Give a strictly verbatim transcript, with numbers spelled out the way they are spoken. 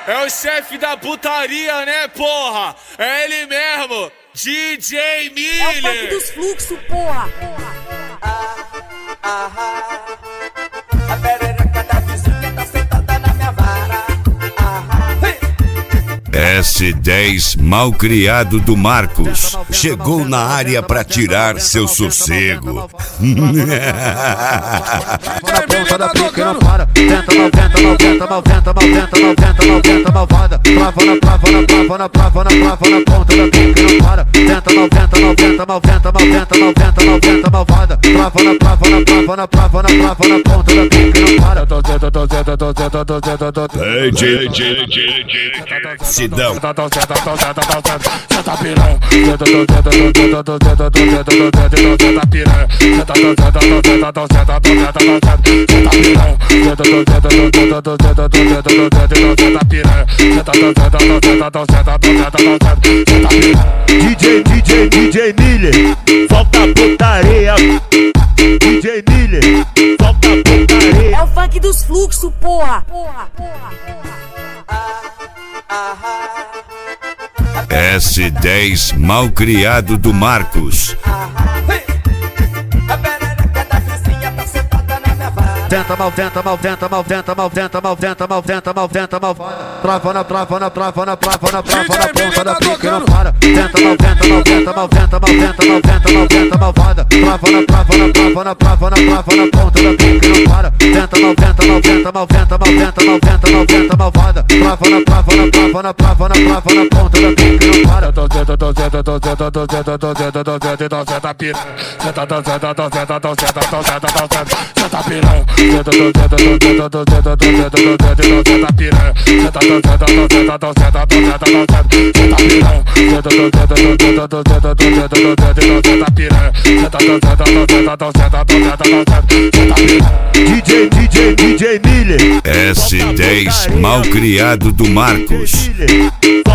É o chefe da putaria, né, porra? É ele mesmo, D J Miller. É o funk dos fluxos, porra. Ah, ah, ah. A perereca da vizinha tá sentada na minha vara. Ah, ah. S dez Malcriado do Marcos chegou na área pra tirar seu sossego. Na ponta da pica não para. Tenta, noventa, noventa, noventa, noventa, noventa, noventa, malvada. Trava na, trava na, trava na, trava na, trava na ponta da pica não para. Tenta, noventa, noventa, noventa, noventa, noventa, noventa, malvada. Trava na, trava na, trava na, trava na, trava na ponta da pica não para. D J, D J, Sidão. Senta piranha, senta piranha, D J, D J, D J Miller, solta a putaria. D J Miller, solta a putaria. É o funk dos fluxos, porra. Porra, porra, Ah, ah, ah. S dez Malcriado do Marcos. A perereca da vizinha tá sentada na minha vara. Tenta, malventa, malventa, malventa, malventa, malventa, malventa, malventa, malvada. Trava na, trava na, trava na, trava na, trava na ponta da pica não para. Tenta, malventa, malventa, malventa, malventa, malventa, malventa, malvada. Trava na, trava na, trava na, trava na, trava na ponta da pica não para. Tenta, malventa, malventa, malventa, malventa, malventa, malventa, malvada. Trava na, trava na, trava na, trava na, trava na ponta da pica não para. Senta piranha, senta piranha. D J, D J, D J Miller, S dez Malcriado do Marcos.